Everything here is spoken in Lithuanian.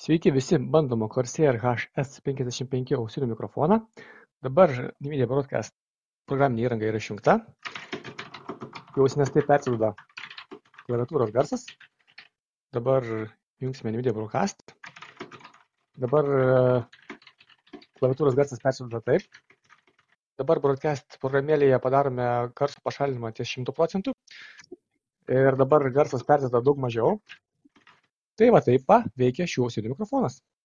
Sveiki visi, bandome Corsair HS55 ausinių mikrofoną. Dabar NVIDIA Broadcast programinė įranga yra išjungta. Į ausines taip persiduoda klaviatūros garsas. Dabar jungsime NVIDIA Broadcast. Dabar klaviatūros garsas persiduoda taip. Dabar Broadcast programėlėje padarome garso pašalinimą ties 100%. Ir dabar garsas persiduoda daug mažiau. Tai va taip veikia šių ausinių mikrofonas.